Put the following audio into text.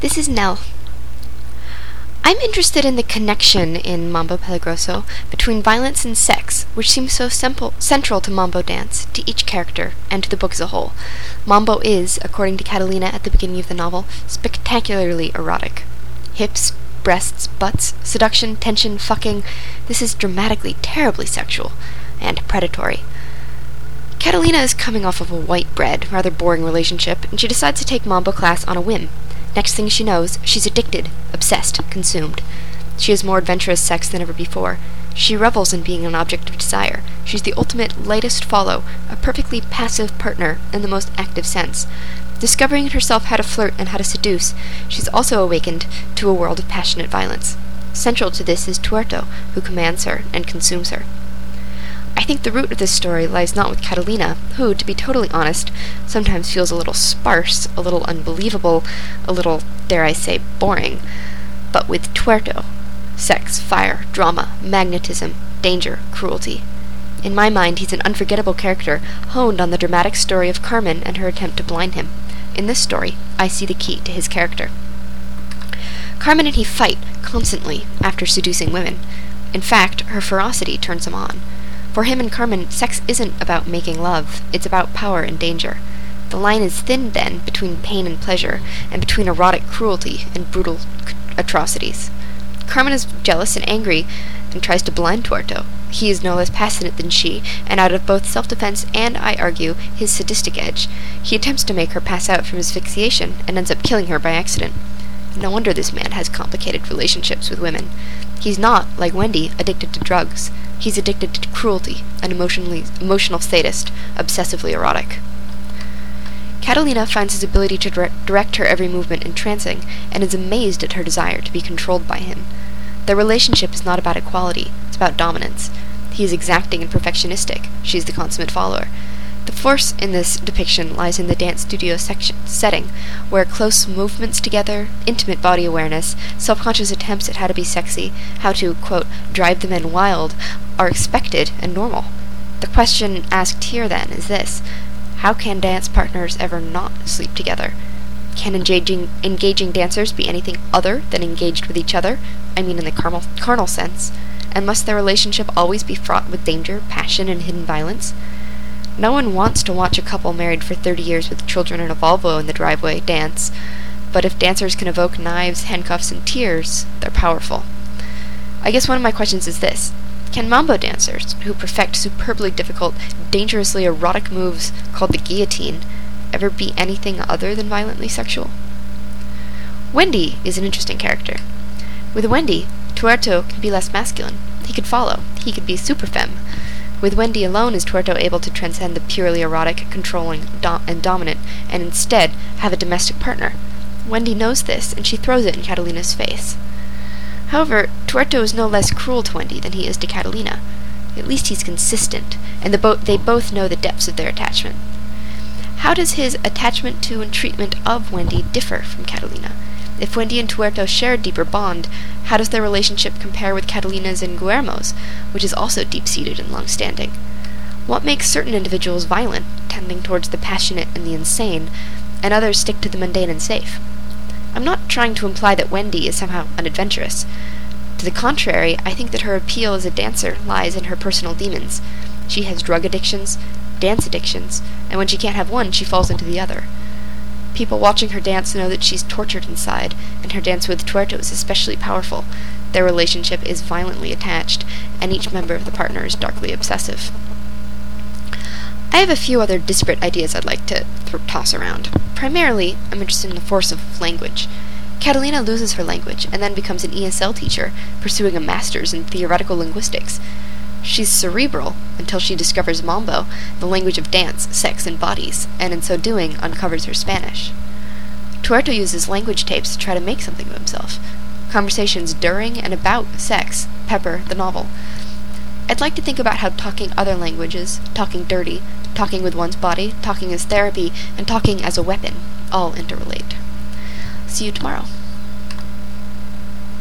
This is Nell. I'm interested in the connection in Mambo Peligroso between violence and sex, which seems so central to Mambo dance, to each character, and to the book as a whole. Mambo is, according to Catalina at the beginning of the novel, spectacularly erotic. Hips, breasts, butts, seduction, tension, fucking. This is dramatically, terribly sexual, and predatory. Catalina is coming off of a white bread, rather boring relationship, and she decides to take Mambo class on a whim. Next thing she knows, she's addicted, obsessed, consumed. She has more adventurous sex than ever before. She revels in being an object of desire. She's the ultimate lightest follow, a perfectly passive partner in the most active sense. Discovering in herself how to flirt and how to seduce, she's also awakened to a world of passionate violence. Central to this is Tuerto, who commands her and consumes her. I think the root of this story lies not with Catalina, who, to be totally honest, sometimes feels a little sparse, a little unbelievable, a little, dare I say, boring, but with Tuerto. Sex, fire, drama, magnetism, danger, cruelty. In my mind, he's an unforgettable character, honed on the dramatic story of Carmen and her attempt to blind him. In this story, I see the key to his character. Carmen and he fight, constantly, after seducing women. In fact, her ferocity turns him on. For him and Carmen, sex isn't about making love, it's about power and danger. The line is thin, then, between pain and pleasure, and between erotic cruelty and brutal atrocities. Carmen is jealous and angry, and tries to blind Tuerto. He is no less passionate than she, and out of both self-defense and, I argue, his sadistic edge, he attempts to make her pass out from asphyxiation, and ends up killing her by accident. No wonder this man has complicated relationships with women. He's not, like Wendy, addicted to drugs. He's addicted to cruelty, an emotional sadist, obsessively erotic. Catalina finds his ability to direct her every movement entrancing, and is amazed at her desire to be controlled by him. Their relationship is not about equality, it's about dominance. He is exacting and perfectionistic, she's the consummate follower. The force in this depiction lies in the dance studio setting, where close movements together, intimate body awareness, self-conscious attempts at how to be sexy, how to, quote, drive the men wild, are expected and normal. The question asked here, then, is this: how can dance partners ever not sleep together? Can engaging dancers be anything other than engaged with each other? I mean in the carnal sense. And must their relationship always be fraught with danger, passion, and hidden violence? No one wants to watch a couple married for 30 years with children and a Volvo in the driveway dance, but if dancers can evoke knives, handcuffs, and tears, they're powerful. I guess one of my questions is this: can mambo dancers, who perfect superbly difficult, dangerously erotic moves called the guillotine, ever be anything other than violently sexual? Wendy is an interesting character. With Wendy, Tuerto can be less masculine. He could follow. He could be super femme. With Wendy alone is Tuerto able to transcend the purely erotic, controlling, and dominant, and instead have a domestic partner. Wendy knows this, and she throws it in Catalina's face. However, Tuerto is no less cruel to Wendy than he is to Catalina. At least he's consistent, and they both know the depths of their attachment. How does his attachment to and treatment of Wendy differ from Catalina? If Wendy and Tuerto share a deeper bond, how does their relationship compare with Catalina's and Guillermo's, which is also deep-seated and long-standing? What makes certain individuals violent, tending towards the passionate and the insane, and others stick to the mundane and safe? I'm not trying to imply that Wendy is somehow unadventurous. To the contrary, I think that her appeal as a dancer lies in her personal demons. She has drug addictions, dance addictions, and when she can't have one, she falls into the other. People watching her dance know that she's tortured inside, and her dance with Tuerto is especially powerful. Their relationship is violently attached, and each member of the partner is darkly obsessive. I have a few other disparate ideas I'd like to toss around. Primarily, I'm interested in the force of language. Catalina loses her language, and then becomes an ESL teacher, pursuing a master's in theoretical linguistics. She's cerebral until she discovers Mambo, the language of dance, sex, and bodies, and in so doing uncovers her Spanish. Tuerto uses language tapes to try to make something of himself. Conversations during and about sex pepper the novel. I'd like to think about how talking other languages, talking dirty, talking with one's body, talking as therapy, and talking as a weapon all interrelate. See you tomorrow.